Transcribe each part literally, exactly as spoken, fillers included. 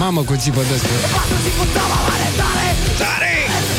Mamă, cu țipă despre... Tare!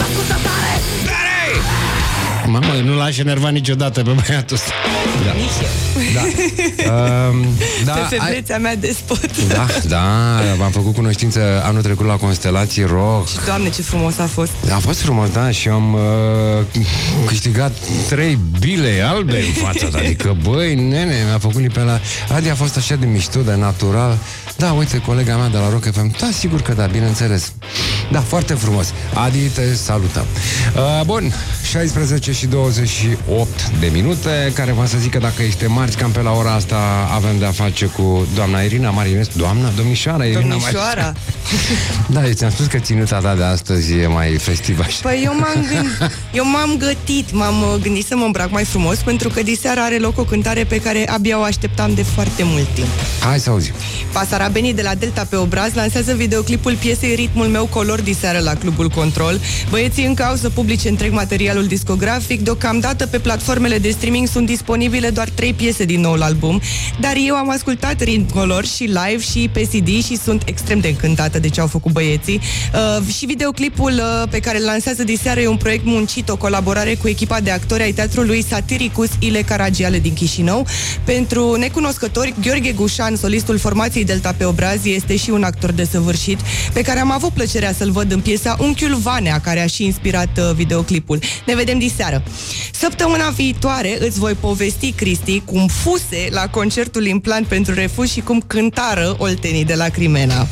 Tare! Mamă, nu l-aș enerva niciodată pe băiatul ăsta. Da. Nici eu. Da. um, da, pe febrețea ai... mea de spot. Da, da, am făcut cunoștință anul trecut la Constelații Rock. Și, Doamne, ce frumos a fost. A fost frumos, da, și am uh, câștigat trei bile albe în fața. Adică, băi, nene, mi-a făcut lipela. Adi a fost așa de mișto, de natural. Da, uite, colega mea de la Rock F M. Da, sigur că da, bineînțeles. Da, foarte frumos. Adi, te salutăm. Uh, bun, șaisprezece și douăzeci și opt de minute, care va să zică dacă este marți, cam pe la ora asta avem de-a face cu doamna Irina Marinescu. Doamna, domnișoara Irina Domnișoara. Da, eu ți-am spus că ținuta ta de astăzi e mai festivă. Păi eu m-am gândit, eu m-am gătit, m-am gândit să mă îmbrac mai frumos, pentru că diseară are loc o cântare pe care abia o așteptam de foarte mult timp. Hai să auzim. Pasarabenii de la Delta pe obraz lansează videoclipul piesei Ritmul meu color diseară la Clubul Control. Băieții încă au să publice întreg materialul discografic. Deocamdată pe platformele de streaming sunt disponibile doar trei piese din noul album, dar eu am ascultat Ritm Color și live și pe C D și sunt extrem de încântată de ce au făcut băieții. Uh, și videoclipul uh, pe care îl lansează diseară e un proiect muncit, o colaborare cu echipa de actori ai teatrului Satiricus Ile Caragiale din Chișinău. Pentru necunoscători, Gheorghe Gușan, solistul formației Delta pe obraz, este și un actor desăvârșit, pe care am avut plăcerea să-l văd în piesa Unchiul Vanea, care a și inspirat uh, videoclipul. Ne vedem diseară. Săptămâna viitoare îți voi povesti, Cristi, cum fuse la concertul Implant pentru Refuz și cum cântară oltenii de la Crimena.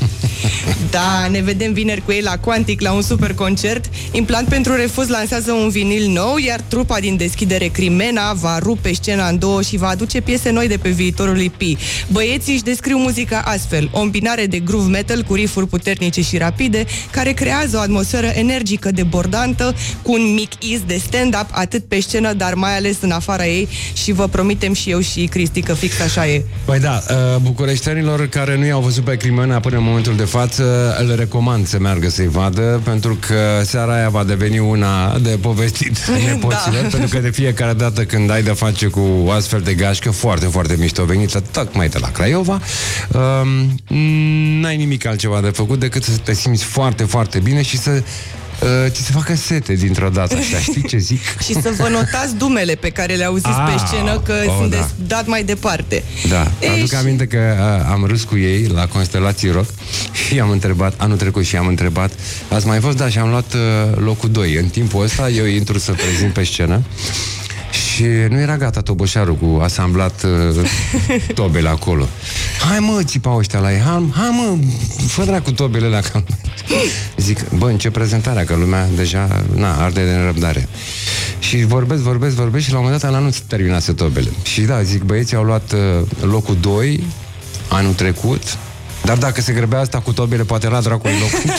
Da, ne vedem vineri cu ei la Quantic la un super concert. Implant pentru Refuz lansează un vinil nou, iar trupa din deschidere Crimena va rupe scena în două și va aduce piese noi de pe viitorul E P. Băieții își descriu muzica astfel: o îmbinare de groove metal cu riff-uri puternice și rapide, care creează o atmosferă energică, debordantă, cu un mic iz de stand-up atât pe scenă, dar mai ales în afara ei, și vă promitem și eu și Cristi că fix așa e. Păi da, bucureștenilor care nu i-au văzut pe Crimena până în momentul de față, le recomand să meargă să-i vadă, pentru că seara aia va deveni una de povestit nepoților, da. Pentru că de fiecare dată când ai de face cu astfel de gașcă foarte, foarte mișto, venită tocmai de la Craiova, um, n-ai nimic altceva de făcut decât să te simți foarte, foarte bine și să Uh, ți se facă sete dintr-o dată, așa, știi ce zic? Și să vă notați dumele pe care le auziți ah, pe scenă, că oh, sunt da. dat mai departe. Da, Ei, aduc și... aminte că uh, am râs cu ei la Constelații Rock și am întrebat, anul trecut și am întrebat, ați mai fost? Da, și am luat uh, locul doi. În timpul ăsta eu intru să prezint pe scenă și nu era gata toboșarul cu asamblat uh, tobele acolo. Hai mă, țipau ăștia la ei. Hai, hai mă, fă dracu tobele la cam. Zic, bă, încep prezentarea, că lumea deja, na, arde de nerăbdare. Și vorbesc, vorbesc, vorbesc și la un moment dat ăla nu terminase tobele. Și da, zic, băieții au luat uh, locul doi anul trecut. Dar dacă se grăbea asta cu tobele, poate la dracului locul.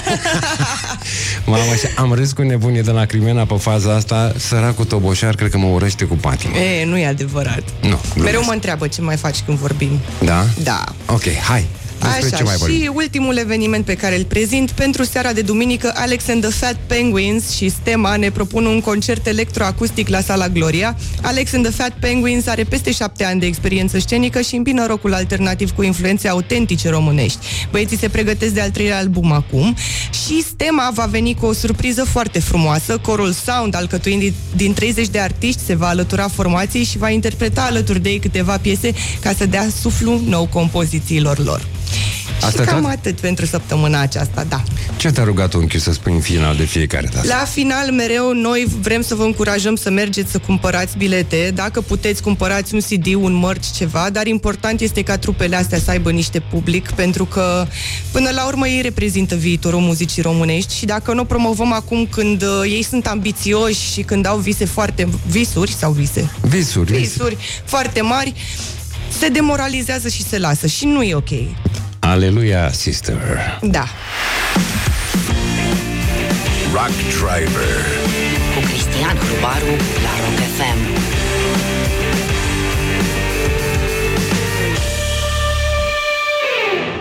Mamă, am râs cu nebunie de la Crimena pe faza asta. Săracul toboșar, cred că mă urăște cu patimă. E, nu e adevărat. Nu. Mereu mă întreabă ce mai faci când vorbim. Da? Da. Ok, hai. Așa, ce mai și ultimul eveniment pe care îl prezint pentru seara de duminică, Alex and the Fat Penguins și Stema ne propun un concert electroacustic la Sala Gloria. Alex and the Fat Penguins are peste șapte ani de experiență scenică și îmbină rock-ul alternativ cu influențe autentice românești. Băieții se pregătesc de al treilea album acum și Stema va veni cu o surpriză foarte frumoasă. Corul Sound, alcătuind din treizeci de artiști, se va alătura formației și va interpreta alături de ei câteva piese ca să dea suflu nou compozițiilor lor. Asta și cam tot? Atât pentru săptămâna aceasta, da. Ce te-a rugat unchiul să spui în final de fiecare dată? La final, mereu, noi vrem să vă încurajăm să mergeți să cumpărați bilete. Dacă puteți, cumpărați un C D, un merch, ceva, dar important este ca trupele astea să aibă niște public, pentru că până la urmă ei reprezintă viitorul muzicii românești și dacă nu o promovăm acum când uh, ei sunt ambițioși și când au vise foarte... visuri sau vise? Visuri. Visuri foarte mari, se demoralizează și se lasă și nu e ok. Aleluia, sister. Da. Rock Driver cu Cristian Hrubaru la Rock F M.